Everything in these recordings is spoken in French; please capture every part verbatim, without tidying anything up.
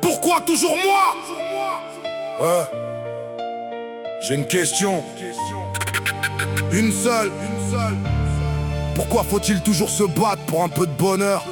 Pourquoi toujours moi? Ouais. J'ai une question. Une seule. Pourquoi faut-il toujours se battre pour un peu de bonheur?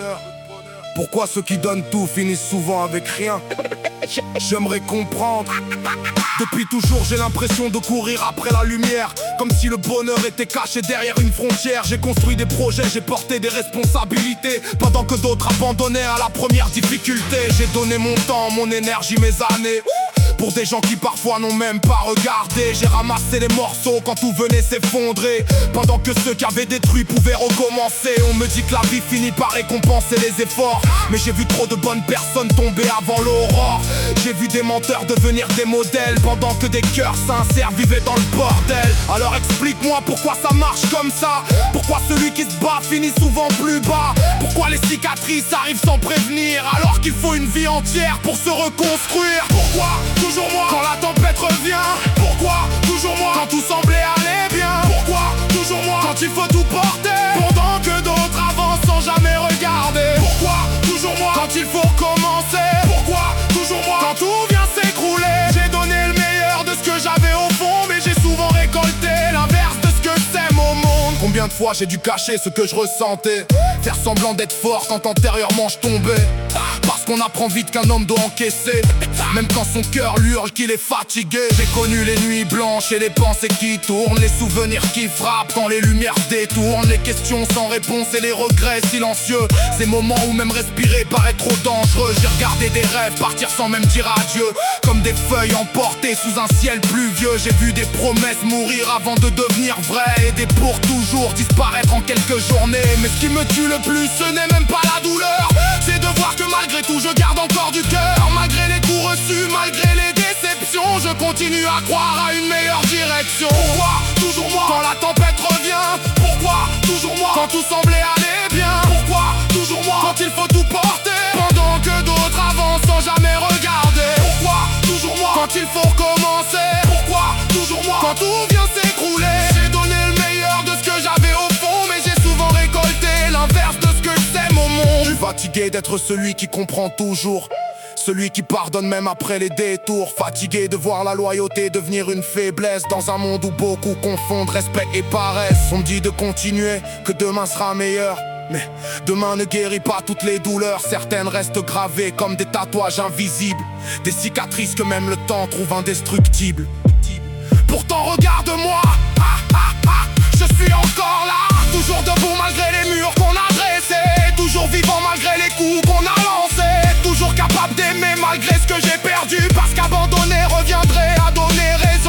Pourquoi ceux qui donnent tout finissent souvent avec rien? J'aimerais comprendre. Depuis toujours j'ai l'impression de courir après la lumière, comme si le bonheur était caché derrière une frontière. J'ai construit des projets, j'ai porté des responsabilités, pendant que d'autres abandonnaient à la première difficulté. J'ai donné mon temps, mon énergie, mes années pour des gens qui parfois n'ont même pas regardé. J'ai ramassé les morceaux quand tout venait s'effondrer, pendant que ceux qui avaient détruit pouvaient recommencer. On me dit que la vie finit par récompenser les efforts, mais j'ai vu trop de bonnes personnes tomber avant l'aurore. J'ai vu des menteurs devenir des modèles, pendant que des cœurs sincères vivaient dans le bordel. Alors explique-moi pourquoi ça marche comme ça. Pourquoi celui qui se bat finit souvent plus bas? Pourquoi les cicatrices arrivent sans prévenir, alors qu'il faut une vie entière pour se reconstruire? Pourquoi toujours moi quand la tempête revient? Pourquoi toujours moi quand tout semblait aller bien? Pourquoi toujours moi quand il faut tout porter, pendant que d'autres avancent sans jamais regarder? Pourquoi toujours moi quand il faut recommencer? Pourquoi toujours moi quand tout vient s'écrouler? J'ai donné le meilleur de ce que j'avais au fond, mais j'ai souvent récolté l'inverse de ce que j'aime au monde. Combien de fois j'ai dû cacher ce que je ressentais, faire semblant d'être fort quand antérieurement je tombais? Parce qu'on apprend vite qu'un homme doit encaisser, même quand son cœur lui hurle qu'il est fatigué. J'ai connu les nuits blanches et les pensées qui tournent, les souvenirs qui frappent quand les lumières se détournent, les questions sans réponse et les regrets silencieux. Ces moments où même respirer paraît trop dangereux. J'ai regardé des rêves partir sans même dire adieu, comme des feuilles emportées sous un ciel pluvieux. J'ai vu des promesses mourir avant de devenir vraies, et des pour toujours disparaître en quelques journées. Mais ce qui me tue le plus, ce n'est même pas la douleur, c'est de voir que malgré tout je garde encore du cœur. Malgré les coups reçus, malgré les déceptions, je continue à croire à une meilleure direction. Pourquoi toujours moi quand la tempête revient? Pourquoi toujours moi quand tout semblait aller bien? Pourquoi toujours moi quand il faut tout porter, pendant que d'autres avancent sans jamais regarder? Pourquoi toujours moi quand il faut recommencer? Pourquoi toujours moi quand tout vient s'écrouler? J'ai donné le meilleur de ce que j'avais au fond, mais j'ai souvent récolté l'inverse de ce que j'aime au monde. Je suis fatigué d'être celui qui comprend toujours, celui qui pardonne même après les détours. Fatigué de voir la loyauté devenir une faiblesse, dans un monde où beaucoup confondent respect et paresse. On me dit de continuer, que demain sera meilleur, mais demain ne guérit pas toutes les douleurs. Certaines restent gravées comme des tatouages invisibles, des cicatrices que même le temps trouve indestructibles. Pourtant regarde-moi, ah, ah, ah, je suis encore là, toujours debout malgré les murs qu'on a dressés, toujours vivant malgré les coups qu'on a lancés, toujours capable d'aimer malgré ce que j'ai perdu, parce qu'abandonner reviendrait à donner raison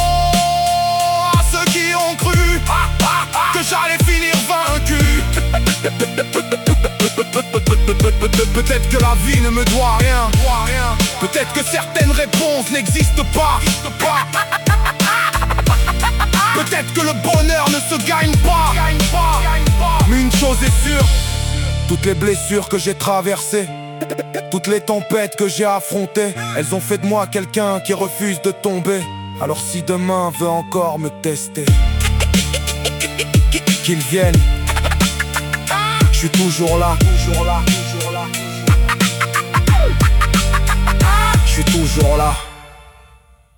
à ceux qui ont cru ah, ah, ah, que j'allais finir vaincu. Peut-être que la vie ne me doit rien, peut-être que certaines réponses n'existent pas, peut-être que le bonheur ne se gagne pas. Mais une chose est sûre, toutes les blessures que j'ai traversées, toutes les tempêtes que j'ai affrontées, elles ont fait de moi quelqu'un qui refuse de tomber. Alors si demain veut encore me tester, qu'il vienne, je suis toujours là, toujours là, toujours là. Je suis toujours là.